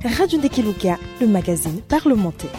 Radio Ndekeluka, le magazine parlementaire.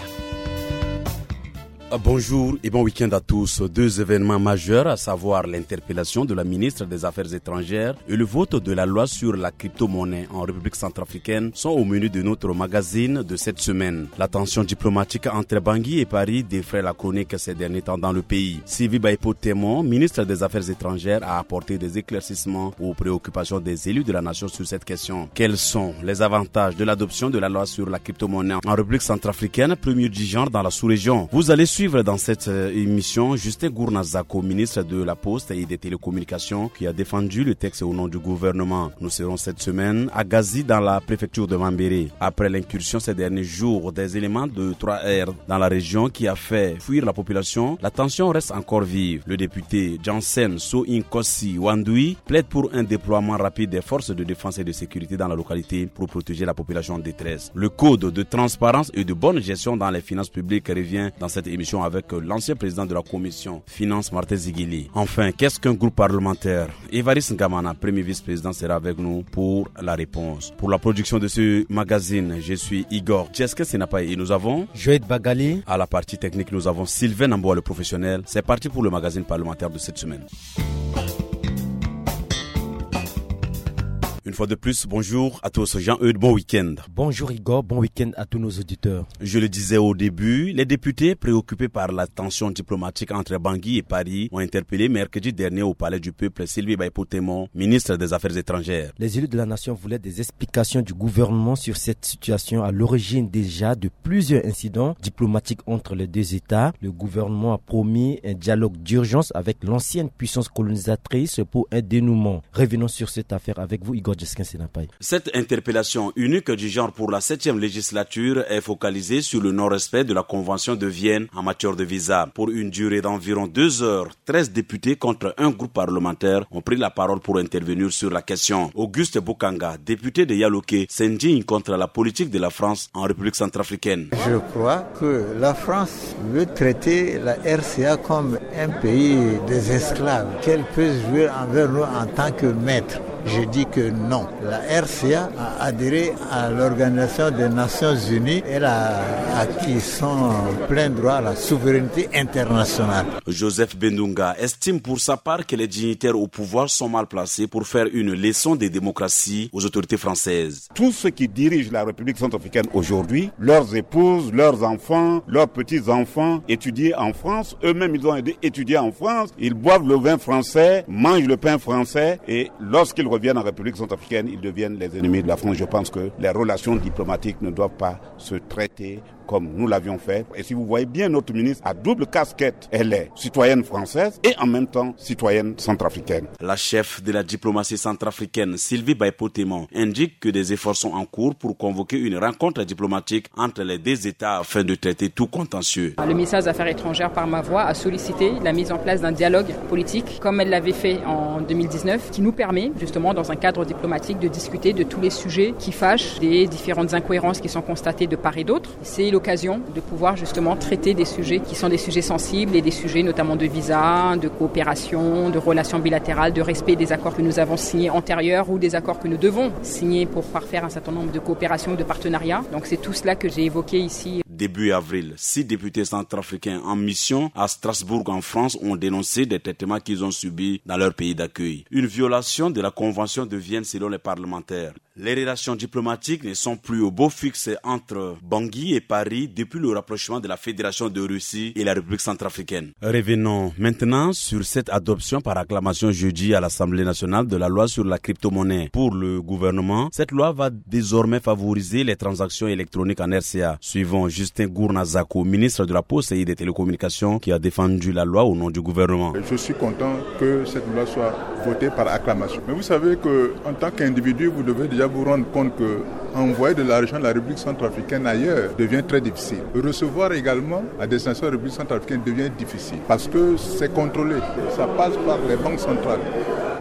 Bonjour et bon week-end à tous. Deux événements majeurs, à savoir l'interpellation de la ministre des Affaires étrangères et le vote de la loi sur la crypto-monnaie en République centrafricaine sont au menu de notre magazine de cette semaine. La tension diplomatique entre Bangui et Paris défraie la chronique ces derniers temps dans le pays. Sylvie Baipo Témon, ministre des Affaires étrangères, a apporté des éclaircissements aux préoccupations des élus de la nation sur cette question. Quels sont les avantages de l'adoption de la loi sur la crypto-monnaie en République centrafricaine, premier du genre dans la sous-région? Vous allez suivre dans cette émission Justin Gournazako, ministre de la Poste et des Télécommunications, qui a défendu le texte au nom du gouvernement. Nous serons cette semaine à Gazi, dans la préfecture de Mambéré. Après l'incursion ces derniers jours des éléments de 3R dans la région qui a fait fuir la population, la tension reste encore vive. Le député Jansen So Inkosi Wandoui plaide pour un déploiement rapide des forces de défense et de sécurité dans la localité pour protéger la population en détresse. Le code de transparence et de bonne gestion dans les finances publiques revient dans cette émission avec l'ancien président de la commission Finances, Martin Ziguili. Enfin, qu'est-ce qu'un groupe parlementaire? Évariste Ngamana, premier vice-président, sera avec nous pour la réponse. Pour la production de ce magazine, je suis Igor Djeske Senapaye et nous avons Joël Bagali. À la partie technique, nous avons Sylvain Namboa, le professionnel. C'est parti pour le magazine parlementaire de cette semaine. Une fois de plus, bonjour à tous. Jean-Eudes, bon week-end. Bonjour Igor, bon week-end à tous nos auditeurs. Je le disais au début, les députés préoccupés par la tension diplomatique entre Bangui et Paris ont interpellé mercredi dernier au Palais du Peuple Sylvie Baipo Témon, ministre des Affaires étrangères. Les élus de la nation voulaient des explications du gouvernement sur cette situation à l'origine déjà de plusieurs incidents diplomatiques entre les deux États. Le gouvernement a promis un dialogue d'urgence avec l'ancienne puissance colonisatrice pour un dénouement. Revenons sur cette affaire avec vous Igor. Cette interpellation unique du genre pour la 7e législature est focalisée sur le non-respect de la Convention de Vienne en matière de visa. Pour une durée d'environ 2 heures, 13 députés contre un groupe parlementaire ont pris la parole pour intervenir sur la question. Auguste Boukanga, député de Yaloké, s'indigne contre la politique de la France en République centrafricaine. Je crois que la France veut traiter la RCA comme un pays des esclaves, qu'elle peut jouer envers nous en tant que maître. Je dis que non. La RCA a adhéré à l'Organisation des Nations Unies. Elle a acquis son plein droit à la souveraineté internationale. Joseph Bendunga estime pour sa part que les dignitaires au pouvoir sont mal placés pour faire une leçon de démocratie aux autorités françaises. Tous ceux qui dirigent la République centrafricaine aujourd'hui, leurs épouses, leurs enfants, leurs petits-enfants étudient en France. Eux-mêmes, ils ont étudié en France. Ils boivent le vin français, mangent le pain français et lorsqu'ils reviennent en République centrafricaine, ils deviennent les ennemis de la France. Je pense que les relations diplomatiques ne doivent pas se traiter comme nous l'avions fait. Et si vous voyez bien, notre ministre a double casquette. Elle est citoyenne française et en même temps citoyenne centrafricaine. La chef de la diplomatie centrafricaine, Sylvie Baipo Témon, indique que des efforts sont en cours pour convoquer une rencontre diplomatique entre les deux États afin de traiter tout contentieux. Le ministère des Affaires étrangères, par ma voix, a sollicité la mise en place d'un dialogue politique, comme elle l'avait fait en 2019, qui nous permet, justement, dans un cadre diplomatique, de discuter de tous les sujets qui fâchent, des différentes incohérences qui sont constatées de part et d'autre. C'est l'occasion de pouvoir justement traiter des sujets qui sont des sujets sensibles et des sujets notamment de visa, de coopération, de relations bilatérales, de respect des accords que nous avons signés antérieurs ou des accords que nous devons signer pour parfaire un certain nombre de coopérations ou de partenariats. Donc c'est tout cela que j'ai évoqué ici. Début avril, 6 députés centrafricains en mission à Strasbourg en France ont dénoncé des traitements qu'ils ont subis dans leur pays d'accueil. Une violation de la Convention de Vienne selon les parlementaires. Les relations diplomatiques ne sont plus au beau fixe entre Bangui et Paris depuis le rapprochement de la Fédération de Russie et la République centrafricaine. Revenons maintenant sur cette adoption par acclamation jeudi à l'Assemblée nationale de la loi sur la crypto-monnaie. Pour le gouvernement, cette loi va désormais favoriser les transactions électroniques en RCA. Suivons Justin Gournazako, ministre de la Poste et des Télécommunications, qui a défendu la loi au nom du gouvernement. Je suis content que cette loi soit votée par acclamation. Mais vous savez qu'en tant qu'individu, vous devez déjà vous rendre compte que envoyer de l'argent de la République centrafricaine ailleurs devient très difficile. Recevoir également à destination de la République centrafricaine devient difficile parce que c'est contrôlé. Ça passe par les banques centrales.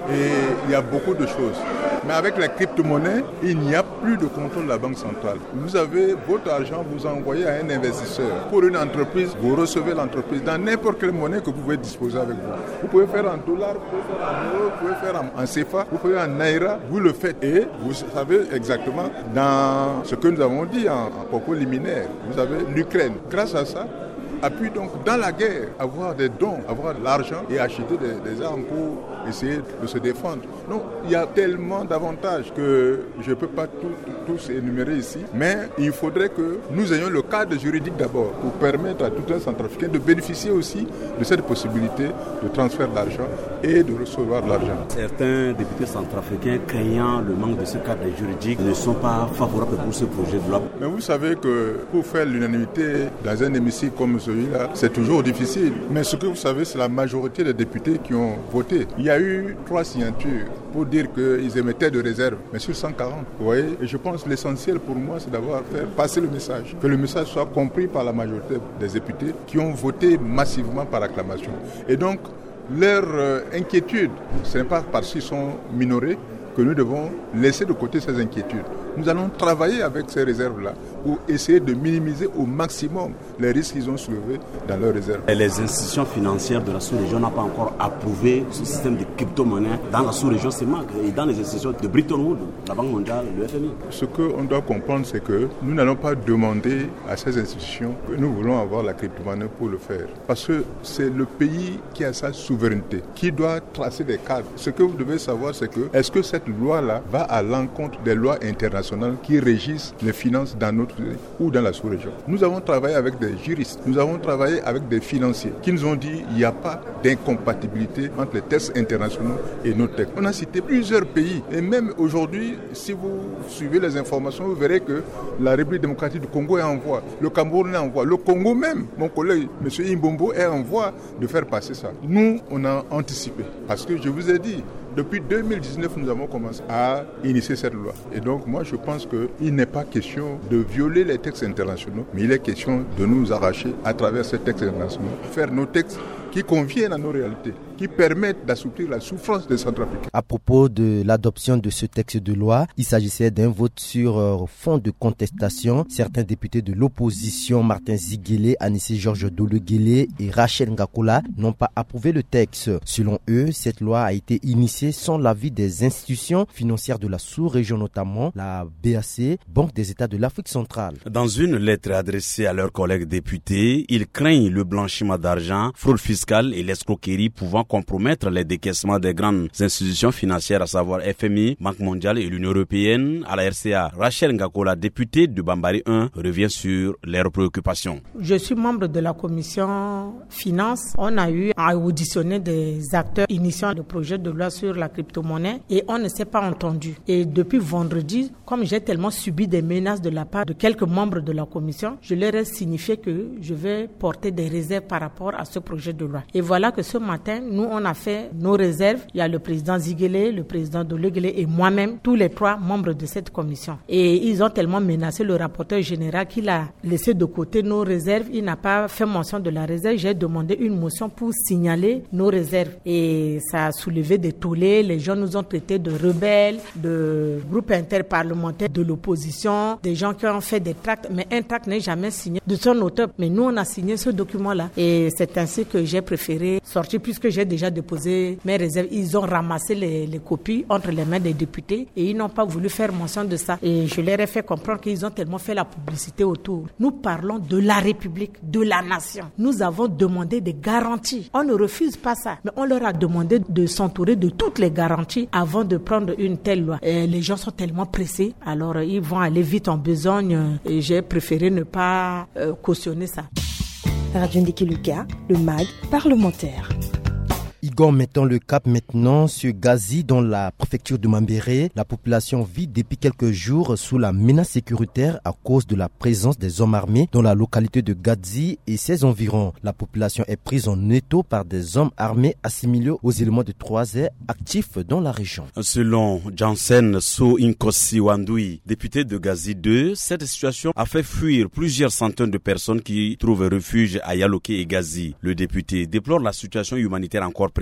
et il y a beaucoup de choses. Mais avec la crypto-monnaie, il n'y a plus de contrôle de la Banque centrale. Vous avez votre argent, vous envoyez à un investisseur. Pour une entreprise, vous recevez l'entreprise dans n'importe quelle monnaie que vous pouvez disposer avec vous. Vous pouvez faire en dollars, vous pouvez faire en euros, vous pouvez faire en CFA, vous pouvez faire en naira, vous le faites. Et vous savez exactement dans ce que nous avons dit en propos liminaire, vous avez l'Ukraine. Grâce à ça, appuie donc dans la guerre, avoir des dons, avoir de l'argent et acheter des armes pour essayer de se défendre. Donc il y a tellement d'avantages que je ne peux pas tous énumérer ici, mais il faudrait que nous ayons le cadre juridique d'abord pour permettre à tout un Centrafricain de bénéficier aussi de cette possibilité de transfert d'argent et de recevoir de l'argent. Certains députés centrafricains, craignant le manque de ce cadre juridique, ne sont pas favorables pour ce projet de loi. Mais vous savez que pour faire l'unanimité dans un hémicycle comme celui-là, c'est toujours difficile. Mais ce que vous savez, c'est la majorité des députés qui ont voté. Il y a eu 3 signatures pour dire qu'ils émettaient de réserve, mais sur 140. Vous voyez, et je pense que l'essentiel pour moi, c'est d'avoir fait passer le message. Que le message soit compris par la majorité des députés qui ont voté massivement par acclamation. Et donc, leur inquiétude, ce n'est pas parce qu'ils sont minorés que nous devons laisser de côté ces inquiétudes. Nous allons travailler avec ces réserves-là pour essayer de minimiser au maximum les risques qu'ils ont soulevés dans leurs réserves. Et les institutions financières de la sous-région n'ont pas encore approuvé ce système de crypto-monnaie dans la sous-région CEMAC et dans les institutions de Bretton Woods, la Banque mondiale, le FMI. Ce qu'on doit comprendre, c'est que nous n'allons pas demander à ces institutions que nous voulons avoir la crypto-monnaie pour le faire. Parce que c'est le pays qui a sa souveraineté, qui doit tracer des cadres. Ce que vous devez savoir, c'est que est-ce que cette loi-là va à l'encontre des lois internationales qui régissent les finances dans notre pays ou dans la sous-région. Nous avons travaillé avec des juristes, nous avons travaillé avec des financiers qui nous ont dit qu'il n'y a pas d'incompatibilité entre les textes internationaux et nos textes. On a cité plusieurs pays et même aujourd'hui, si vous suivez les informations, vous verrez que la République démocratique du Congo est en voie, le Cameroun est en voie, le Congo même, mon collègue M. Imbombo est en voie de faire passer ça. Nous, on a anticipé parce que je vous ai dit, depuis 2019, nous avons commencé à initier cette loi. Et donc, moi, je pense qu'il n'est pas question de violer les textes internationaux, mais il est question de nous arracher à travers ces textes internationaux, faire nos textes qui conviennent à nos réalités, qui permettent d'assouplir la souffrance des Centrafricains. À propos de l'adoption de ce texte de loi, il s'agissait d'un vote sur fond de contestation. Certains députés de l'opposition, Martin Ziguélé, Anissé Georges Dologuélé et Rachel Ngakola, n'ont pas approuvé le texte. Selon eux, cette loi a été initiée sans l'avis des institutions financières de la sous-région, notamment la BAC, Banque des États de l'Afrique centrale. Dans une lettre adressée à leurs collègues députés, ils craignent le blanchiment d'argent, fraude fiscale et l'escroquerie pouvant compromettre les décaissements des grandes institutions financières, à savoir FMI, Banque mondiale et l'Union européenne. À la RCA, Rachel Ngakola, députée de Bambari 1, revient sur leurs préoccupations. Je suis membre de la commission finance. On a eu à auditionner des acteurs initiant le projet de loi sur la crypto-monnaie et on ne s'est pas entendu. Et depuis vendredi, comme j'ai tellement subi des menaces de la part de quelques membres de la commission, je leur ai signifié que je vais porter des réserves par rapport à ce projet de loi. Et voilà que ce matin, nous, on a fait nos réserves. Il y a le président Ziguélé, le président Dologuélé et moi-même, tous les 3 membres de cette commission. Et ils ont tellement menacé le rapporteur général qu'il a laissé de côté nos réserves. Il n'a pas fait mention de la réserve. J'ai demandé une motion pour signaler nos réserves. Et ça a soulevé des tollés. Les gens nous ont traités de rebelles, de groupes interparlementaires de l'opposition, des gens qui ont fait des tracts. Mais un tract n'est jamais signé de son auteur. Mais nous, on a signé ce document-là. Et c'est ainsi que j'ai préféré sortir puisque j'ai déjà déposé mes réserves. Ils ont ramassé les copies entre les mains des députés et ils n'ont pas voulu faire mention de ça. Et je leur ai fait comprendre qu'ils ont tellement fait la publicité autour. Nous parlons de la République, de la nation. Nous avons demandé des garanties. On ne refuse pas ça, mais on leur a demandé de s'entourer de toutes les garanties avant de prendre une telle loi. Et les gens sont tellement pressés, alors ils vont aller vite en besogne et j'ai préféré ne pas cautionner ça. Radio Ndiki Luka, le MAG parlementaire. Igor, mettons le cap maintenant sur Gazi dans la préfecture de Mambéré. La population vit depuis quelques jours sous la menace sécuritaire à cause de la présence des hommes armés dans la localité de Gazi et ses environs. La population est prise en étau par des hommes armés assimilés aux éléments de 3R actifs dans la région. Selon Jansen So Inkosi Wandoui, député de Gazi 2, cette situation a fait fuir plusieurs centaines de personnes qui trouvent refuge à Yaloké et Gazi. Le député déplore la situation humanitaire encore précaire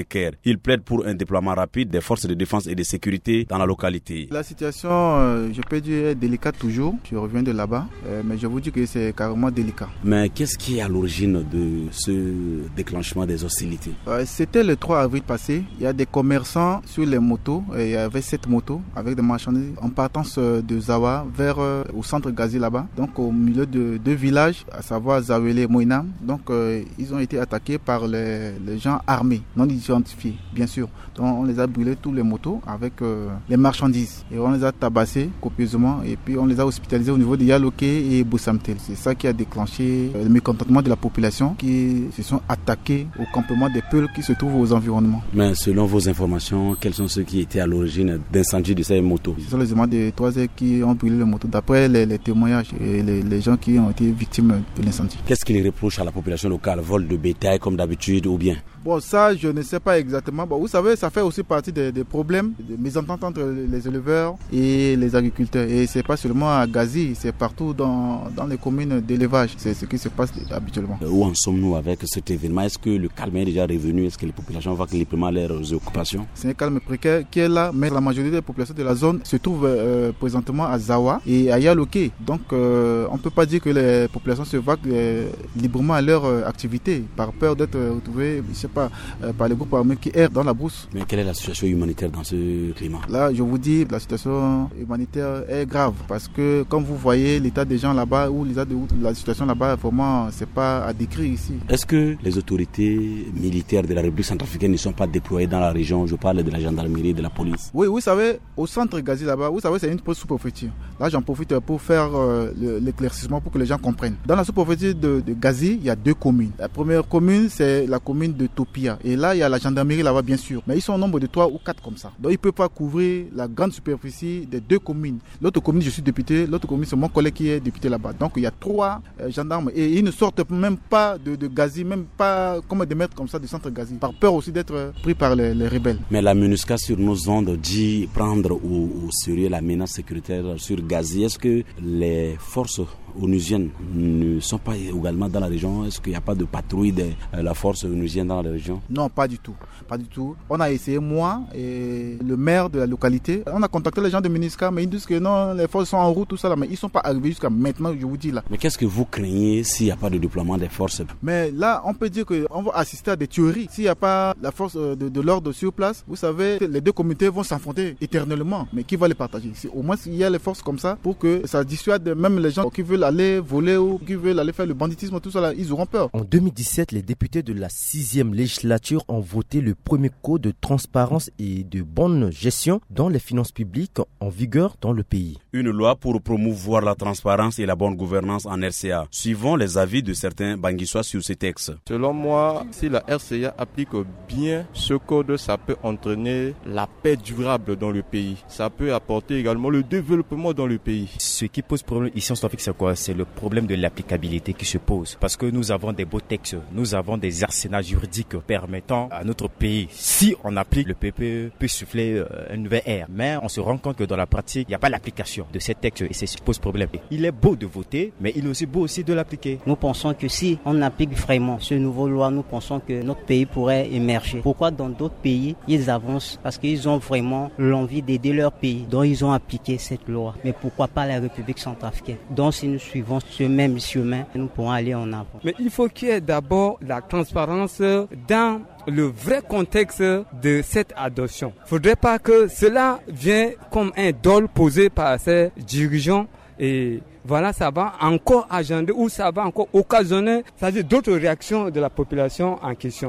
précaire. Il plaide pour un déploiement rapide des forces de défense et de sécurité dans la localité. La situation, je peux dire, est délicate toujours. Je reviens de là-bas, mais je vous dis que c'est carrément délicat. Mais qu'est-ce qui est à l'origine de ce déclenchement des hostilités? C'était le 3 avril passé. Il y a des commerçants sur les motos. Il y avait 7 motos avec des marchandises en partance de Zawa vers au centre gazier là-bas. Donc au milieu de 2 villages, à savoir Zawele et Moinam. Donc ils ont été attaqués par les gens armés, non identifiés, bien sûr. Donc on les a brûlés tous les motos avec les marchandises. Et on les a tabassés copieusement. Et puis on les a hospitalisés au niveau de Yaloké et Boussamtel. C'est ça qui a déclenché le mécontentement de la population qui se sont attaqués au campement des Peuls qui se trouvent aux environnements. Mais selon vos informations, quels sont ceux qui étaient à l'origine d'incendie de ces motos? Ce sont les éléments des 3 heures qui ont brûlé les motos, d'après les témoignages et les gens qui ont été victimes de l'incendie. Qu'est-ce qu'ils reprochent à la population locale? Vol de bétail comme d'habitude ou bien? Bon, ça, je ne sais pas exactement. Bon, vous savez, ça fait aussi partie des problèmes, des mésententes entre les éleveurs et les agriculteurs. Et c'est pas seulement à Gazi, c'est partout dans les communes d'élevage. C'est ce qui se passe habituellement. Où en sommes-nous avec cet événement? Est-ce que le calme est déjà revenu? Est-ce que les populations voient librement leurs occupations? C'est un calme précaire qui est là, mais la majorité des populations de la zone se trouvent présentement à Zawa et à Yaloké. Donc, on ne peut pas dire que les populations se vaquent librement à leur activité par peur d'être retrouvées, je sais pas, par les groupes armés qui errent dans la brousse. Mais quelle est la situation humanitaire dans ce climat? Là, je vous dis, la situation humanitaire est grave parce que, comme vous voyez, l'état des gens là-bas ou la situation là-bas, vraiment, c'est pas à décrire ici. Est-ce que les autorités militaires de la République centrafricaine ne sont pas déployées dans la région? Je parle de la gendarmerie, de la police. Oui, vous savez, au centre Gazi là-bas, vous savez, c'est une sous-préfecture. Là, j'en profite pour faire l'éclaircissement pour que les gens comprennent. Dans la sous-préfecture de Gazi, il y a 2 communes. La première commune, c'est la commune de Topia. Et là, il y a la gendarmerie là-bas, bien sûr. Mais ils sont au nombre de 3 ou 4 comme ça. Donc, ils ne peuvent pas couvrir la grande superficie des 2 communes. L'autre commune, je suis député. L'autre commune, c'est mon collègue qui est député là-bas. Donc, il y a 3 gendarmes. Et ils ne sortent même pas de Gazi, même pas comme des mètres comme ça du centre Gazi. Par peur aussi d'être pris par les rebelles. Mais la MINUSCA sur nos ondes dit prendre au sérieux la menace sécuritaire sur Gazi. Est-ce que les forces onusiennes ne sont pas également dans la région? Est-ce qu'il n'y a pas de patrouille de la force onusienne dans la région? Non, pas du tout. Pas du tout. On a essayé, moi et le maire de la localité. On a contacté les gens de MINUSCA, mais ils disent que non, les forces sont en route, tout ça là. Mais ils ne sont pas arrivés jusqu'à maintenant, je vous dis là. Mais qu'est-ce que vous craignez s'il n'y a pas de déploiement des forces? Mais là, on peut dire qu'on va assister à des tueries. S'il n'y a pas la force de l'ordre sur place, vous savez, les 2 communautés vont s'affronter éternellement. Mais qui va les partager? Au moins, il y a les forces comme ça pour que ça dissuade même les gens qui veulent aller voler ou qui veulent aller faire le banditisme, tout ça là, ils auront peur. En 2017, les députés de la 6e législature ont voté le premier code de transparence et de bonne gestion dans les finances publiques en vigueur dans le pays. Une loi pour promouvoir la transparence et la bonne gouvernance en RCA. Suivons les avis de certains Banguissois sur ces textes. Selon moi, si la RCA applique bien ce code, ça peut entraîner la paix durable dans le pays. Ça peut apporter également le développement dans le pays. Ce qui pose problème ici en Centrafrique, c'est quoi? C'est le problème de l'applicabilité qui se pose. Parce que nous avons des beaux textes, nous avons des arsenals juridiques permettant à notre pays, si on applique, le PPE peut souffler une nouvelle ère. Mais on se rend compte que dans la pratique, il n'y a pas l'application de ces textes et c'est ce qui pose problème. Il est beau de voter, mais il est aussi beau aussi de l'appliquer. Nous pensons que si on applique vraiment ce nouveau loi, nous pensons que notre pays pourrait émerger. Pourquoi dans d'autres pays, ils avancent? Parce qu'ils ont vraiment l'envie d'aider leur pays. Donc ils ont appliqué cette loi. Mais pourquoi pas la République centrafricaine? Donc si nous suivons ce même chemin, nous pourrons aller en avant. Mais il faut qu'il y ait d'abord la transparence dans le vrai contexte de cette adoption. Il ne faudrait pas que cela vienne comme un dol posé par ces dirigeants et voilà, ça va encore agender ou ça va encore occasionner d'autres réactions de la population en question.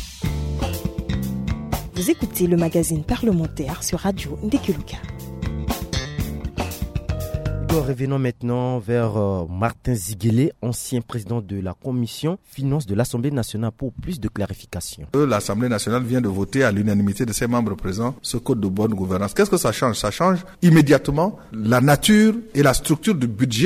Vous écoutez le magazine parlementaire sur Radio Ndekeluka. Revenons maintenant vers Martin Ziguélé, ancien président de la commission finances de l'Assemblée nationale pour plus de clarification. L'Assemblée nationale vient de voter à l'unanimité de ses membres présents ce code de bonne gouvernance. Qu'est-ce que ça change? Ça change immédiatement la nature et la structure du budget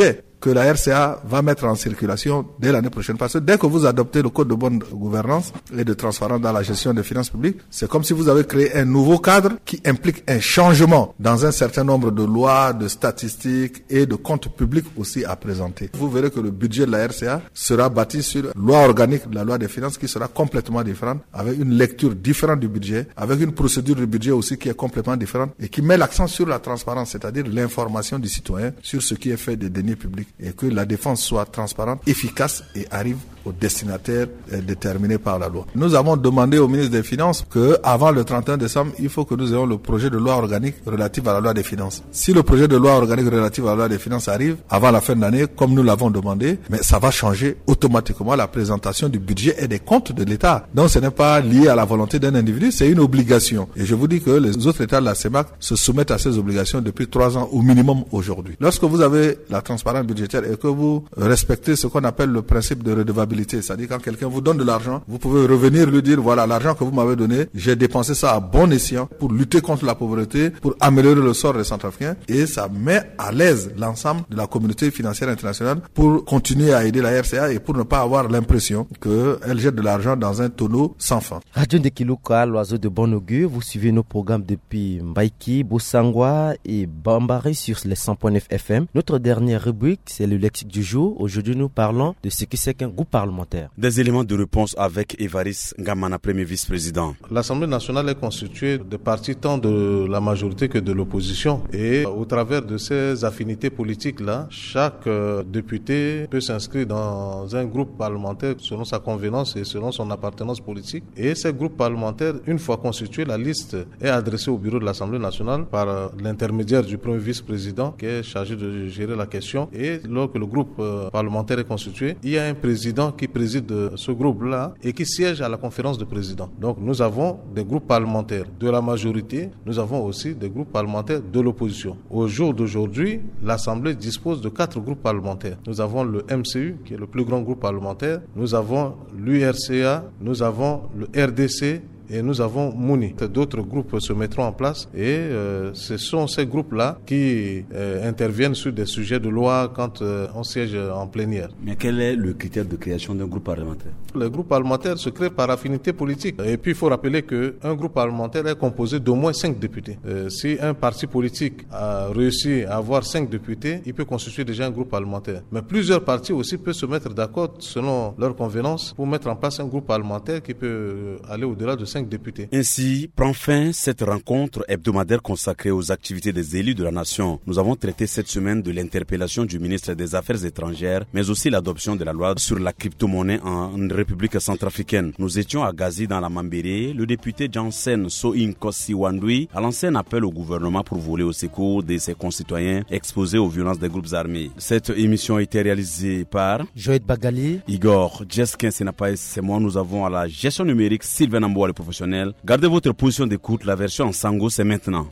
que la RCA va mettre en circulation dès l'année prochaine. Parce que dès que vous adoptez le code de bonne gouvernance et de transparence dans la gestion des finances publiques, c'est comme si vous avez créé un nouveau cadre qui implique un changement dans un certain nombre de lois, de statistiques et de comptes publics aussi à présenter. Vous verrez que le budget de la RCA sera bâti sur loi organique de la loi des finances qui sera complètement différente, avec une lecture différente du budget, avec une procédure du budget aussi qui est complètement différente et qui met l'accent sur la transparence, c'est-à-dire l'information du citoyen sur ce qui est fait des deniers publics et que la défense soit transparente, efficace et arrive aux destinataires déterminés par la loi. Nous avons demandé au ministre des Finances que avant le 31 décembre, il faut que nous ayons le projet de loi organique relatif à la loi des finances. Si le projet de loi organique relatif à la loi des finances arrive avant la fin de l'année, comme nous l'avons demandé, mais ça va changer automatiquement la présentation du budget et des comptes de l'État. Donc ce n'est pas lié à la volonté d'un individu, c'est une obligation. Et je vous dis que les autres États de la CEMAC se soumettent à ces obligations depuis 3 ans au minimum aujourd'hui. Lorsque vous avez la transparence budgétaire et que vous respectez ce qu'on appelle le principe de redevabilité, c'est-à-dire quand quelqu'un vous donne de l'argent, vous pouvez revenir lui dire voilà l'argent que vous m'avez donné, j'ai dépensé ça à bon escient pour lutter contre la pauvreté, pour améliorer le sort des Centrafricains et ça met à l'aise l'ensemble de la communauté financière internationale pour continuer à aider la RCA et pour ne pas avoir l'impression qu'elle jette de l'argent dans un tonneau sans fin. Radio Ndekiluka, l'oiseau de bon augure, vous suivez nos programmes depuis Mbaïki, Bosangwa et Bambari sur les 100.9 FM. Notre dernière rubrique, c'est le lexique du jour. Aujourd'hui, nous parlons de ce que c'est qu'un groupe parlementaire. Des éléments de réponse avec Évariste Ngamana, premier vice-président. L'Assemblée nationale est constituée de partis tant de la majorité que de l'opposition. Et au travers de ces affinités politiques-là, chaque député peut s'inscrire dans un groupe parlementaire selon sa convenance et selon son appartenance politique. Et ces groupes parlementaires, une fois constitués, la liste est adressée au bureau de l'Assemblée nationale par l'intermédiaire du premier vice-président qui est chargé de gérer la question. Et lorsque le groupe parlementaire est constitué, il y a un président qui préside ce groupe-là et qui siège à la conférence de présidents. Donc nous avons des groupes parlementaires de la majorité, nous avons aussi des groupes parlementaires de l'opposition. Au jour d'aujourd'hui, l'Assemblée dispose de 4 groupes parlementaires. Nous avons le MCU, qui est le plus grand groupe parlementaire, nous avons l'URCA, nous avons le RDC, et nous avons Mouni. D'autres groupes se mettront en place et ce sont ces groupes-là qui interviennent sur des sujets de loi quand on siège en plénière. Mais quel est le critère de création d'un groupe parlementaire? Le groupe parlementaire se crée par affinité politique. Et puis il faut rappeler qu'un groupe parlementaire est composé d'au moins 5 députés. Si un parti politique a réussi à avoir 5 députés, il peut constituer déjà un groupe parlementaire. Mais plusieurs partis aussi peuvent se mettre d'accord selon leur convenance pour mettre en place un groupe parlementaire qui peut aller au-delà de 5 députés. Ainsi prend fin cette rencontre hebdomadaire consacrée aux activités des élus de la nation. Nous avons traité cette semaine de l'interpellation du ministre des Affaires étrangères, mais aussi l'adoption de la loi sur la crypto-monnaie en République centrafricaine. Nous étions à Gazi dans la Mambéré. Le député Jansen Soin-Kossi Wandui a lancé un appel au gouvernement pour voler au secours de ses concitoyens exposés aux violences des groupes armés. Cette émission a été réalisée par Joël Bagali, Igor Jeskin Senapaïs, c'est moi. Nous avons à la gestion numérique Sylvain Amboa, le professionnel. Gardez votre position d'écoute, la version en sango c'est maintenant.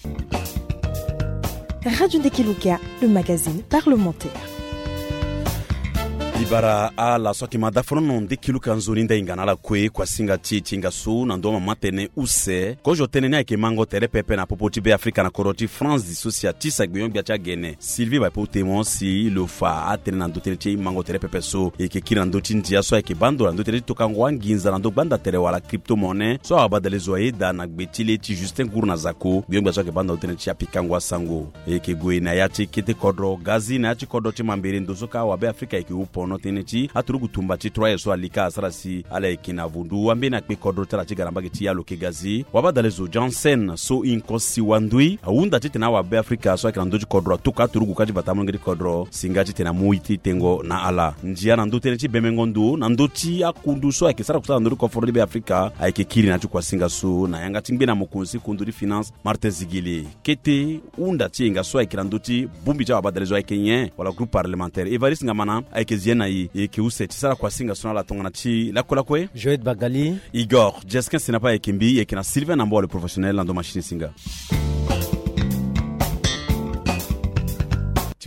Radio Ndekiluka, le magazine parlementaire. Ibara ala soki madafono nonde kiluka nzoni nda ingana la kwe kwa singa chinga su na ndoma matene use kojo tenene ake mango tere pepe na popoti be Afrika na koroti France dissociati sa guyon biacha gene Sylvie ba po témoin si le fa atene na ndotene chi mango tere pepe so eke kira ndoti ndia so eke bando na ndotene to kangwa nginza na ndobanda tere wala crypto monnaie so abadale zoaida na gbetile ti Justin Gourna zako guyon biacha ke bando ndotene chi apikangwa sango eke gwe na yachi kete kodro gazi na yachi kodro ti mambere ndosoka wa be Afrika eke upo no tenechi aturugu tumbati troye so alika asarasi ala ekina vundu ambena kpe kodro tala chi garamba geti ya loke gazi wabadale zo Jansen Soin-Kossi Wandui aunda tena wa be Afrika so akina ndoji kodro tuka turugu kaji batamu ngiri kodro singaji tena muiti tengo na ala njia na ndote nechi bemengondu na ndoti akundu so akisara kusala ndoru konfordi be Afrika aike kiri na chukwa singa so na yanga tingbe na mukunsi kunduri finance Martin Zigili kete unda tinga so akina ndoti bumbi cha wabadale zo akenye wala groupe parlementaire Evariste Ngamana aike ziena yi eke use tisara kwa singa so na la tongana chi la kola kwe Joël Bagali Igor Jeskin Senapa ekimbi ekina Sylvain Amboa le professionnel dans machine singa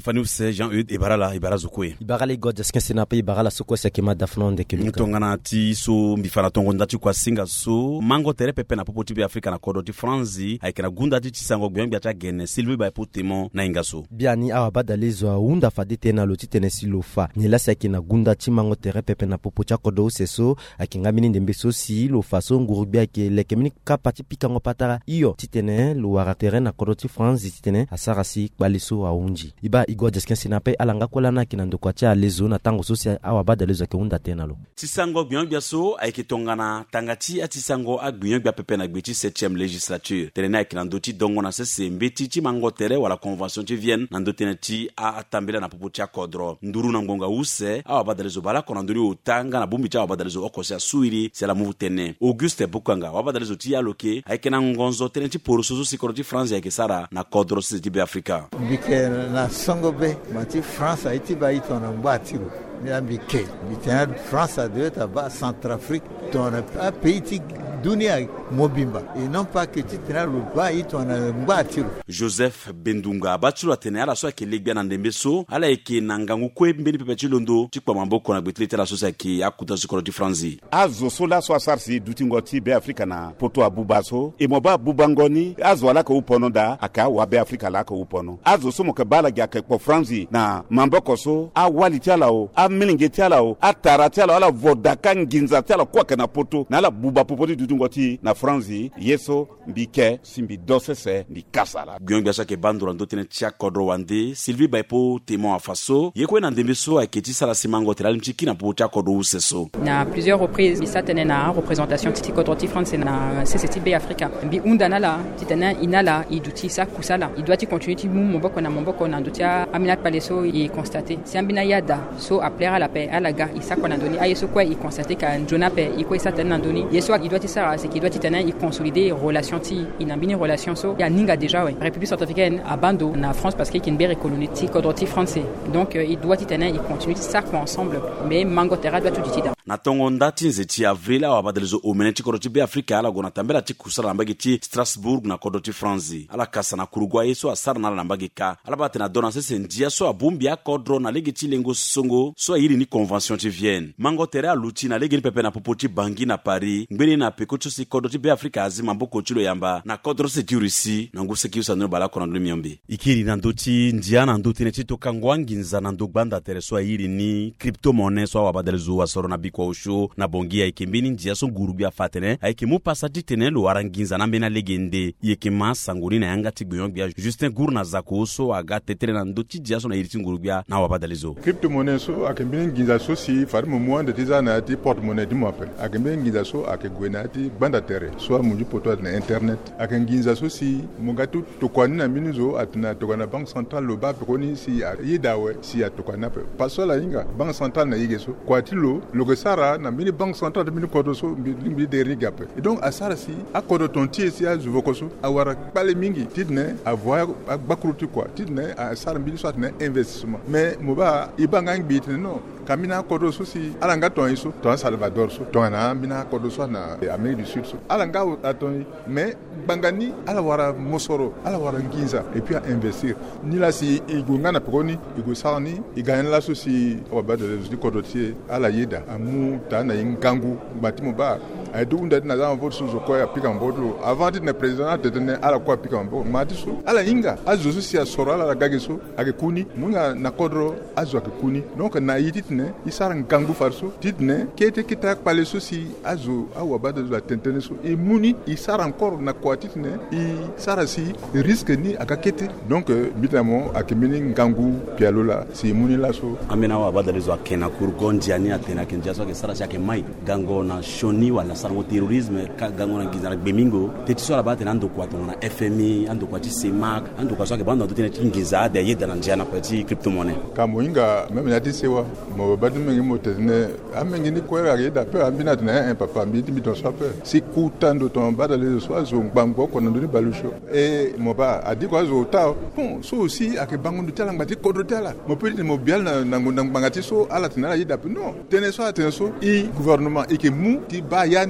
Fani Use Jean-Eudes Ibara Zukwe. Ibara les gods que c'est n'a pas Ibara la soko c'est que ma dafnon de que Tongana ti so mbifana tongo ndati kwa singa so mango tere pepe na popoti bi Afrika na kodo ti Franzi aikena gunda ti sango bien biata gene Sylvie ba potemo na ingaso. Biani awa badale zo unda fadite na loti tene silofa. Ni la saki na gunda ti mango tere pepe na popoti kodo seso akinga mini ndembe so si lo faso ngurubia ke lekemini kapati pikango patara iyo titene lo waratere na kodo ti Franzi titene asarasi baliso aunji. Iba igwa desken sinape alanga kolana kinando kwa cha lezo na tango so si awa badale zo ke unda tena lo. Tisango bien biaso aiketongana tangati atisango agbion bia pepe na gbeti 7e législature. Terena kinando ti dongo na se mbeti ti mango tere wala convention ti Vienne nando teneti a atambela na popoti akodro. Nduru na ngonga use awa badale zo bala konanduri utanga na bumbi cha awa badale zo okose asuiri c'est la muvutene. Auguste Bukanga awa badale zo ti aloke aikena ngonzo teneti poroso so sikoro ti France aikesara na kodro se ti be Afrika. Bike na songo be mati France aiti ba itona mbatiru. Bike bitena France a dû être bas Centrafrique ton pays ti dunia mobimba et non pas que tu tenais le bas itona mbatiru. Joseph Bendunga batulu atene ala so ke legbia na ndembeso ala eke nangangu kwe mbeni pepe ti londo ti kwa mamboko na gbetlete la so sa ke akuta sikoro ti France. Azo sola so asarsi dutingoti be Afrika na poto abubaso e moba bubangoni azo ala ko upono da aka wa be Afrika la ko upono azo so mo ke bala ga ke po France na mamboko so a waliti ala o a milingeti ala o a tarati ala ala vodaka nginza ala kwa ke na poto na ala buba popoti dutingoti na France yeso mbike simbi dosese ndi kasala Gyon biasa ke bandura ndotene tia kodro wande Sylvie Baipo témoin à faso yekwe na ndembeso aketi sala simango telal mchiki na po tia kodro useso na plusieurs reprises bisa tene na représentation titi kodro ti France na CCTB Africa bi undana la titana inala iduti sa kusala il doit continuer ti momboko na ndotia Aminat Paleso et constater si ambina yada so appeler à la paix à la gare isa kwa ndoni ayeso kwa il constater ka njona paix iko isa tene ndoni yeso il doit ça c'est qu'il doit titana il consolider relation ti inambini relation so ya ninga déjà ouais République centrafricaine à Bando en France parce qu'il y a une belle colonie kodroti français donc il doit titana il continue ça quoi ensemble mais Mangotera doit tout dire na tongo ndati nzeti avril awa badelezo omeneti kodroti be Afrika ala gona tambela ti kusala mbagi ti Strasbourg na kodroti France ala kasa na kurugwa yeso asar na mbagi ka ala batena dona se ndia so abumbi akodro na legeti lengo songo so yiri ni convention ti Vienne Mangotera aluti na legeni pepe na popoti bangi na Paris ngbeni na pekocho si kodroti be Afrika azima mboko chilo yamba na kodro security na nguse kiusa no bala kona ndumiyombe ikiri na ndoti ndia na ndoti neti to kangwanginza na ndogbanda tereso yiri ni crypto-monnaie so abadelezo asoro na kwa usho na bongia ikembini ndia so ngurubia fatene aikemu pasati tenelo waranginza na mbena legende yekema sanguri na yanga tigbiyongbia Justin Gourna zako so aga tetere na ndoti dia so na yiri ngurubia na wabadelezo crypto-monnaie so akembini nginza so si farmo mwande tizana ati porte-monnaie di mwape akembini nginza so akegwenati banda tere so munju poto na internet akenginza so si mungatu to kwani na minizo atna to kana banque centrale lo ba pekoni si yidawe si atokana pe pasola inga banque centrale na yigeso kwatilo lo sara na mini banque centrale mini kodo so mbi de rigape et donc asara si akodo tonti si azuvo koso awara pale mingi tidne avoir bakruti quoi tidne asara mbi so atna investissement mais moba ibanga ngbi no kamina kodo so si alanga ton iso ton Salvador so ton na mina kodo so na Amérique du Sud so alanga aton mais bangani ala wara mosoro ala wara nginza et puis à investir ni la si igunga na pekoni igusani igana la so si wabada de kodotier ala yeda amu tana ingangu batimo ba adu unda na za vote so ko ya pika mbodlo avant de président de tenir ala ko pika mbodlo matiso ala inga azo so si asoro ala gageso akekuni munga na kodro azo akekuni donc na yititne isara ngangu farso titne kete kita pale so si azo awabada de tentene so e muni isara encore na kwatitne i sara si risque ni akakete donc bitamo akemini ngangu pialola si muni la so amena wabada lezo akena kurgonji ani atena kenja so ke sara chake mai gango na shoni wala sarmo terrorisme ka gango na gizara bemingo tetiso la bate nando kwa tona FMI ando kwa CEMAC ando kwa so ke bando tena tingiza de yeda na njana kwa ti crypto-monnaie kamoinga meme na tisewa mo badu mengi motene amengi ni kwera yeda pe ambina tena un papa mbiti biton so pe si kutando ton bada lezo so zo ngbango ko ndoni balusho e moba adi ko zo ta bon so aussi ake bango nditala ngati kodro tala mo pedi mo bial na ngati so ala tena yeda pe non tene so i gouvernement eke mu ti ba yani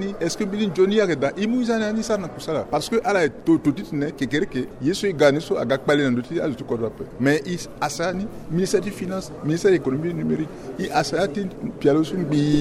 ni est-ce que bilin joni ya da imuzana ni sarna kusala parce que ala to titne ke kereke yeso gani so aga kpale na ndoti alu ko rappel mais is asani ministère des finances ministère de l'économie numérique i asati pialo sun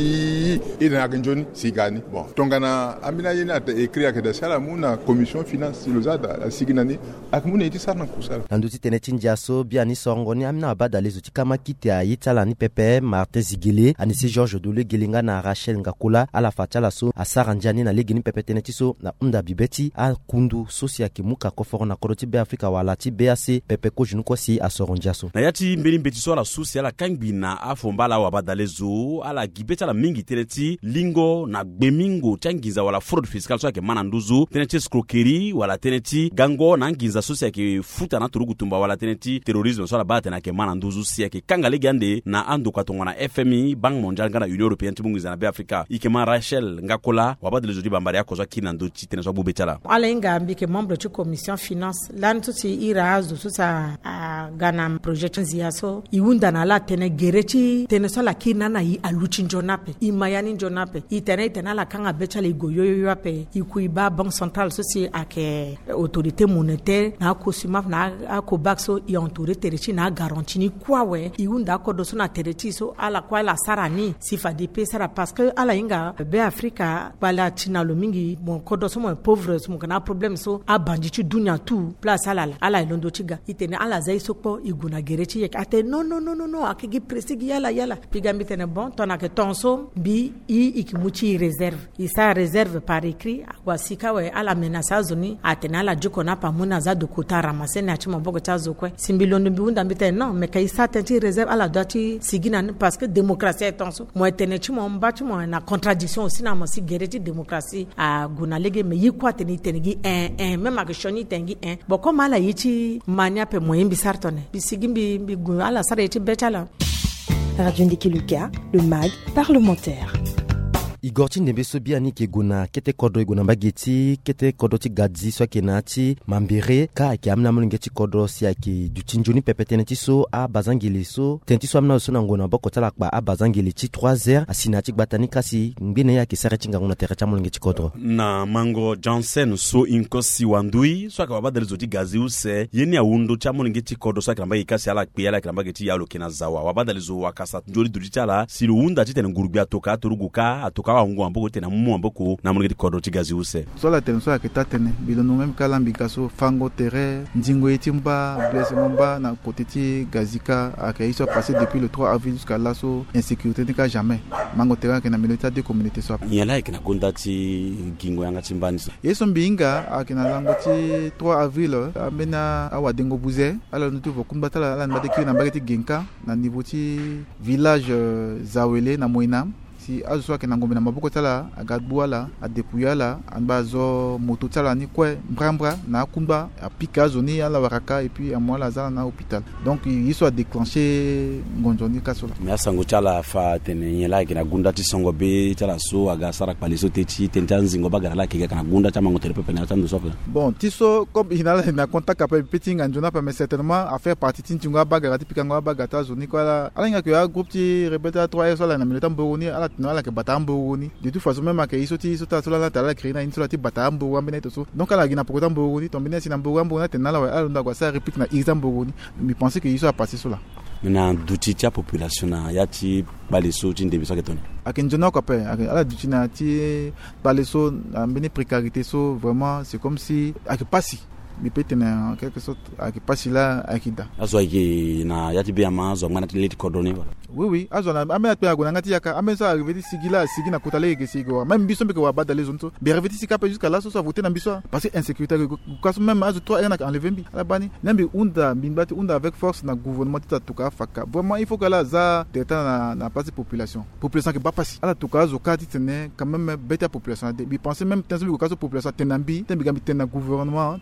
bi ina ga joni si gani bon tongana amina yena ta écrit ke da sala muna commission finance silozada siginani ak muna iti sarna kusala ndoti teneti ndiaso biani songoni amina abada lezuti kama kite ayitala ni pepe Martin Zigele anisi Georges Dole Gelinga na Rachel Ngakula ala fatala so asara njani na legini pepe teneti so na unda bibeti a kundu sosia kimuka koforo na koroti be Afrika wala ti BAC pepe ko junu ko si asoronjaso na yati mbeli mbeti so la sosia la kangbina afombala wa badalezo ala gibeta la mingi teneti lingo na gbemingo changiza wala fraud fiscal so ke mananduzu teneti escroquerie wala teneti gango na nginza sosia ke futa na turugu tumba wala teneti terrorisme so la bata na ke mananduzu sia ke kangale gande na ando katonga na FMI Bank Mondial ngana Union Européenne tibungiza na be Afrika ikema Rachel Ngakola wabadelezo di bambari yako so kinando chitene so bubetala ala inga ambike membre de commission finance lan tuti irazo tusa gana projet nziaso iunda na la tene gerechi tene so la kina na yi aluchi njonape imayani njonape itena la kanga betala igoyoyo yape ikuiba banque centrale soci ake autorité monétaire na ko simaf na ko bakso i entouré terechi na garantie ni kwawe iunda ko do so na terechi so ala kwa la sarani sifa de sara parce que ala inga be Afrika bala tina lo mingi bon ko do so mo pauvre so mo kana problème so abandi ci dunya tout place ala ilondo tiga itene ala zai sokpo iguna gerechi yek ate no akigi presigi yala pigambi tene bon tona ke tonso bi ikimuchi réserve isa réserve par écrit wasika we ala menasa zoni atene ala jiko na pamuna za do kota ramase na chimo bogo chazo kwe simbilondo bi unda mbite non mais kay sa tenti réserve ala dati sigina parce que démocratie est tonso mo tene chimo mbachi mo na contradiction aussi na mo si gerechi démocratie a guna lege me yikwa tene gi même ak shoni tengi bon comme ala yichi mania pe moyen bisartone bisigimbi bigu ala sara yichi betala. Radio Ndiki Luka, le MAG parlementaire. Igorti nebeso biani ke guna kete kodo iguna bageti kete kodo ti gadzi so kenati mambere ka ke amna mulingeti kodo sia ke dutinjuni pepeteneti so a bazangili so tenti so amna so ngona bokotala kwa a bazangili ti 3h asinati batani kasi ngine ya ke sarati ngona terecha mulingeti kodo na mango Johnson so inkosi wandui so ka babadele zoti gazi use yeni awundo cha mulingeti kodo so ka mbagi kasi ala kpe ala ka mbagi yalo kenazawa wabadele zo wakasa njori duditala siluunda titene ngurubia atoka turuguka atoka wangu amboko tena mumu amboko na mulingeti kodo tigazi use so la tenso ya ketatene bilono même kala mbikaso fango terre ndingo etimba blesse momba na côté ti gazika akaiso passé depuis le 3 avril jusqu'à là so insécurité nika jamais mango terre ke na milita de communauté so yela ikina kondati gingo yanga timbani so yeso mbinga akina lango ti 3 avril amena awa dengo buze ala nutu vokumba tala ala mbade ki na mbageti genka na niveau ti village Zawele na Moinam si azo ke nangombe na maboko tala agadbuala adepuyala anbazo moto tala ni kwe mbrambra na kumba apika zoni ala waraka et puis amwala zala na hôpital donc il soit déclenché ngonjoni kasola mais sango tala fa tenenyela ke na gunda ti songo be tala so aga sara paliso teti tentanzi ngo bagara la ke kana gunda tama ngotere pepe na tando sofa bon tiso comme inala na contact après petit nganjona pas mais certainement à faire partie tintinga bagara ti pikango bagata zoni ko ala nga ke groupe ti rebeta 3 so la na militant boroni ala la ke batambo ni de toute façon même que isoti sota sola la tala créer na insolati batambo wambena to so donc ala gina pokotambo ni tombina sina mbogambo na tenala wa ala ndakwa sa réplique na exambo ni mais penser que iso a passé cela maintenant duti tia population na yati baleso ti ndebiso ketoni akenjona ko pe ala duti na ti baleso ambeni précarité so vraiment c'est comme si ak passi mais peut-être en quelque sorte ak passi là akida azo ki na yati be ama zo ngana ti leti cordonné wala oui azona amena pe agona ngati yaka amensa arrivé sigila sigina kotale ke sigo même biso mbeke wa badale zonto be arrivé sikape jusqu'à là so voter na biso parce que insécurité parce même azo 3 na enlever mbi ala bani nembi unda bimbati unda avec force na gouvernement tita tuka faka vraiment il faut que là za teta na partie population qui pas passer ala tuka zo kati tene quand même beta population bi penser même tenso bi ko population tenambi tembi gambi tena gouvernement titene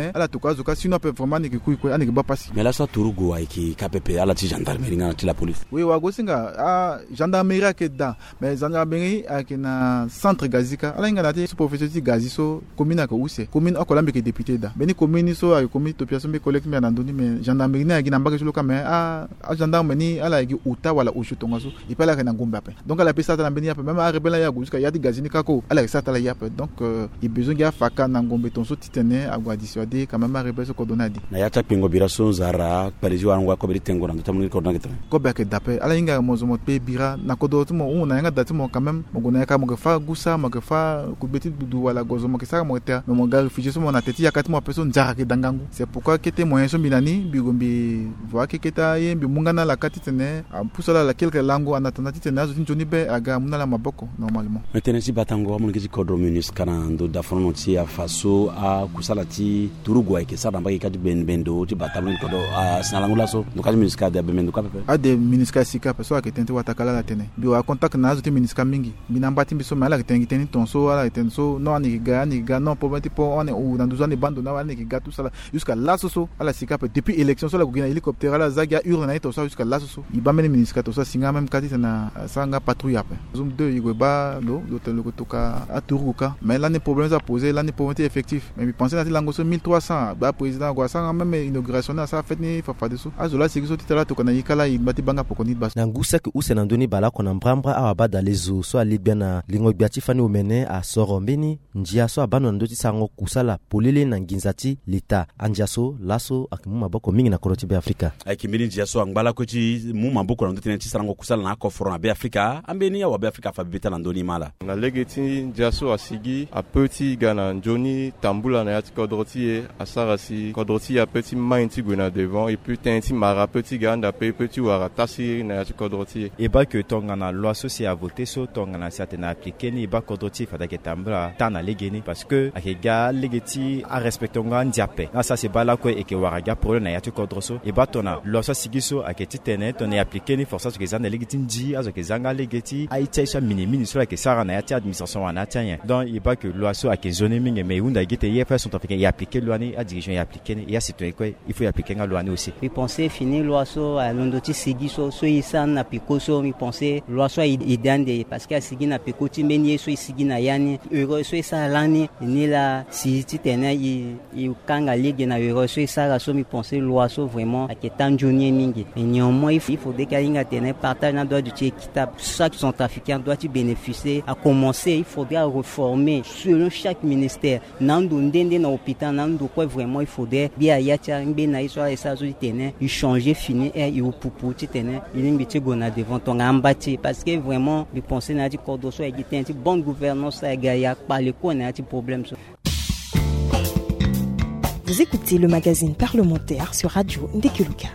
mais ala to kazo ka sinon peut vraiment ni ku ku ani ba passer. Mais là ça Tourugo ay ki KPP ala ti gendarmerie ngana ti la police. Oui wa go singa a gendarmerie ke da mais gendarmerie akina centre gazika ala ngana ti professeur ti gaziso commune ka use commune akola mbeke député da beni commune so ay commune to piaso me collecte me nandoni mais gendarmerie na gina mbaka jolo ka mais a gendarmerie ala gi uta wala ushutonga so ipala kana ngomba pe donc ala pesa ta mbeni même a rebela ya guska ya di gazini kako ala sa ta la ya pe donc il besoin ya faka na ngombe ton so titene agwa dissuader quand même a rebela so ko donadi na ya ta pingo biraso zara parezi wangu ko beri tengo na tamuni ko donga ko ba ke dape ala inga mozo mo pe bira na ko do tumo una nga dati mo quand même mo gona ka mo fa gusa mo fa ku beti du wala gozo mo ke sa mo te mo ga réfugié so mo na teti ya kati mo personne njara ke dangangu c'est pourquoi que te moyen so binani bigombi voa ke keta ye bi mungana la kati tene pusala la quelques langues en attendant tene azo njoni be aga munala maboko normalement maintenant si batango mo ke kodro minus kana ndo da fono ti afaso a kusala ti Tourugo ke sa damba ke kati bendo ti batango ko do sinalangula so no kati minus ka de bendo ka pepe a de minus ka sika peso a ke tente watakala la tene bi wa contact na azo ti minus ka mingi binambati biso mala ke tene tonso ala tenso no ani ga non probati po on ou dans 12 ans de bande na ani ga tout ça jusqu'à là so ala sika pe depuis élection so la gina hélicoptère la zaga urne na to ça jusqu'à là so iba mene minus ka to ça singa même kati na sanga patrouille après zoom 2 igo ba lo l'hôtel ko toka a Touruka mais là ne problème ça poser là ne problème effectif mais penser na lango so 1300 ba président ko ça même inauguration na ça fait ni fa fa de so azola sigi so titala to kana yikala ibati banga pokoni bas na ngusa ke usena ndoni bala kona mbrambra awa bada lezo so alibiana lingo biati fani umene a sorombeni njia so abano ndoti sango kusala polele na nginzati leta anjaso laso akimu maboko mingi na koroti be Afrika akimini njia so angbala ko ci mu maboko na ndoti nti sango kusala na ko foro na be Afrika ambeni ya wa be Afrika fa bita na ndoni mala na legeti njia so asigi a petit gana njoni tambula na yati kodroti asarasi kodroti a petit mainti gona devant et puis tenti mara petit ganda pe petit wara tasi na yati kodroti et ba que tonga na loi so a voté so tonga na certaine appliquer ni ba kodroti fa da ketambra tana legeni parce que akega legeti a respectonga ndiape na ça c'est ba la ko et que waraga problème na yati kodroso et ba tona loi so sigiso aketi tene tone appliquer ni força que zana legeti ndi azo ke zanga legeti a itaisha minimini so ke sara na yati administration wana tanya donc il ba que loi so ake zone mingi mais unda gite yefa sont africains et appliquer loi ni a dirigeant et appliquer et a citoyen quoi il faut appliquer la loi ni aussi il penser finir loi so à l'ondoti sigiso so isa na pikoso mi penser loi so idande parce que sigi na pikoti meni so sigi na yani euro so isa lani ni la si titena i kanga ligue na euro so isa so mi penser loi so vraiment aketan joni mingi et néanmoins il faut décaler tenir partage na droit du équitable chaque centrafricain doit y bénéficier à commencer il faudra réformer selon chaque ministère nando ndende na hôpital nando quoi vraiment il faudrait bien yacha mbe na iso esa zo tenir il changer fini et il pupu tenir il mbiti gona devant ton ambati parce que vraiment je pense na di cordo so e tem bonne gouvernance a gaya par le ko na di problème. Vous écoutez le magazine parlementaire sur Radio Ndekuluka.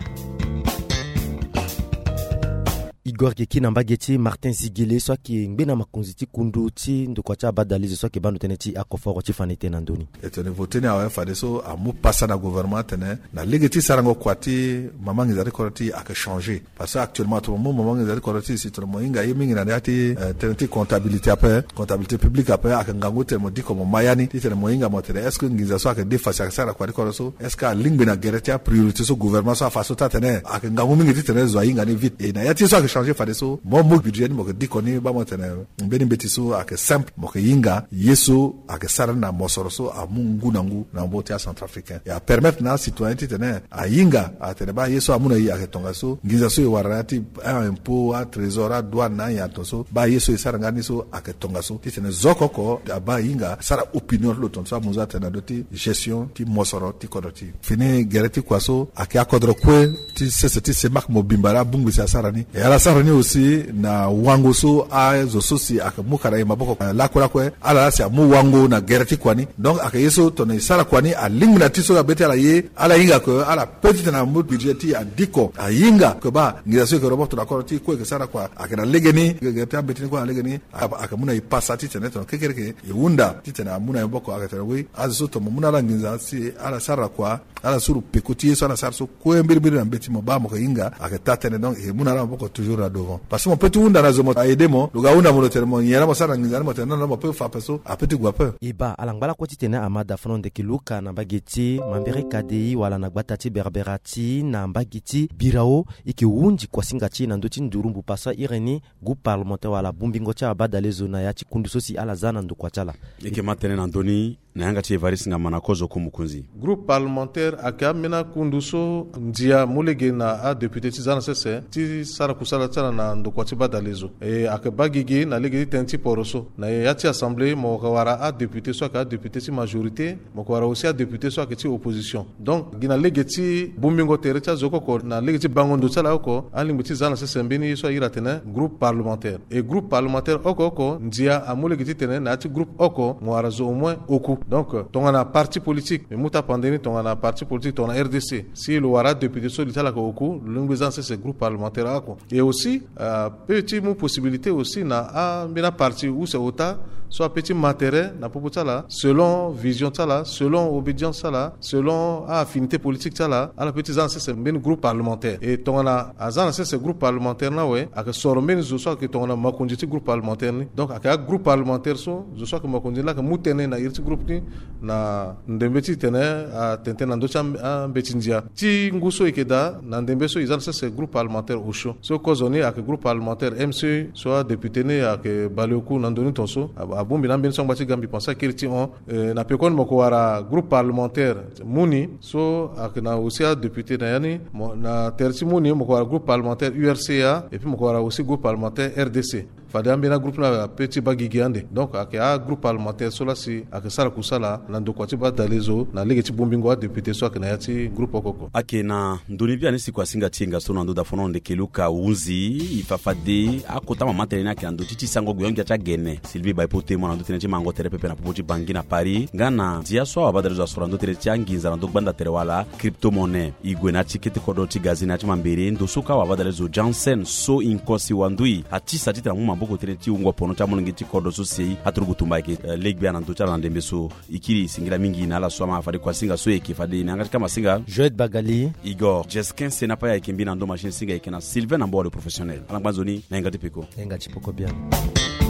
Igor Geki Nambageti Martin Zigele soit qui ngena makonziti kunduti ndokwacha badalize soit qui bando teneti akoforo chifanite nandoni etone voteni awa fadeso amu passa na gouvernement tene na legeti sarango kwati mamangi zari korati aka changer parce que actuellement tout le monde mamangi zari korati si tout le monde inga yemingi na ati teneti comptabilité après comptabilité publique après aka ngango temo di comme mayani tene moinga motere est-ce que ngiza so aka defa sara kwati koroso est-ce que lingbe na gereti priorité so gouvernement so faso tatene aka ngango mingi tene zo inga ni vite et na yati so aka changer fadeso mo budget ni mo di koni ba mo tene mbeni betiso aka simple mo ke yinga yeso aka sara na mosoroso amungu nangu na mbote ya centrafricain et à permettre na citoyen tene a yinga a tene ba yeso amuna yi aka tongaso ngiza so warati un impôt a trésor douane na ya tonso ba yeso sara ngani so aka tongaso tene zokoko ba yinga sara opinion lo tonso amuza tene doti gestion ti mosoro ti kodoti fini gereti kwaso aka akodro kwe ti seseti semak mobimbara bungu sa sara ni e ala sara ni aussi na wango so a zo sosi aka mukara e maboko la kola kwe ala sa mu wango na gereti kwani donc aka yeso tone sara kwani a lingna tiso ya beti ala ye ala yinga ko ala petite na mu budget a diko a yinga ko ba ngira so ko roboto na koroti ko ke sara kwa aka na legeni gereti beti ko legeni aka muna ipasa ti tene to kekereke e wunda ti tene muna mboko aka tene we azo to muna la nginza si ala sara kwa ala suru pekoti yeso ala sara so ko mbiri na beti mo ba mo ko yinga aka tatene donc e muna la mboko toujours jour na devant parce que mon petit unda na zomo aider mo luga unda mo tellement yera mo sana ngizana mo tellement mo peut faire peso a petit guape iba alangala kwati tena amada fano de kiluka na bageti mambere kadei wala na gbatati berberati na mbagiti birao ikiwunji kwa singati na ndoti ndurumbu pasa ireni groupe parlementaire wala bumbingo cha abada zona ya chikundu sosi alazana ndo kwa chala ike matene na ndoni na yanga chi Evariste Ngamana kozo kumukunzi groupe parlementaire akamena kunduso ndia mulege na a député tizana sese ti sara kusala tsana na ndo kwa tiba dalezo akabagigi na lege tenti poroso na yati assemblée mo kawara a député soit ka député ti majorité mo kawara aussi a député soit ka ti opposition donc gina lege ti bumbingo terecha zoko na lege ti bangondo tsala ko alimbi ti zana sese mbini so ira tena groupe parlementaire et groupe parlementaire oko ndia amulege ti tena na ti groupe oko mo arazo au moins oku donc tongana parti politique mais muta pandémie tongana parti politique tongana RDC si le wara député so litala ko oku l'ungezance ce groupe parlementaire ako et aussi petit mo possibilité aussi na a bina parti où c'est ota soit petit matériel na popotala selon vision tala selon obédience tala selon affinité politique tala ala petit zance c'est ben groupe parlementaire et tongana azana ce groupe parlementaire na we aka sormen zo so que tongana makonjiti groupe parlementaire ni donc aka groupe parlementaire so zo so que makonjiti la ka mutene na irti groupe ni na ndembeti tene a tente na ndocha mbetindia ti nguso ikeda na ndembeso izana ce groupe parlementaire osho so kozoni aka groupe parlementaire MC soit député ne aka baloku na ndoni tonso abombi na mbenso ngati gambi pensa kirti on na pekon moko wara groupe parlementaire muni so aka na aussi député na yani na terti muni moko wara groupe parlementaire URCA et puis moko wara aussi groupe parlementaire RDC fada mbena groupe na petit bagigiande donc aka groupe parlementaire sola si aka sala kusala na ndokwati ba dalezo na lege ti bombingo député so aka na yati groupe okoko ake na ndoni bia nisi kwa singa tinga so na ndo da fono de keluka unzi ifafade akota mama tele na kando titi sango guyonja cha gene Sylvie ba ipote mo na ndo tene mango tere pepe na popochi bangi na Paris ngana dia so abadalezo so ndo tere changinza na ndo banda tere wala crypto monnaie igwe na tikete kodo ti gazi na ti mambere ndo suka abadalezo Jansen so inkosi wandui atisa titra mu maboko tere ti ungwa pono cha molongi ti kodo so sei atrugu tumbake legbia na ndo cha na ndembe so ikiri singira mingi na la swama afade kwa singa so ekifade na ngati kama singa Joël Bagali Igor Jeskin senapa ya kimbi na ndo machine singa ikena Sylvain Nambo le professionnel alangbanzoni na ngati peko ngati poko bien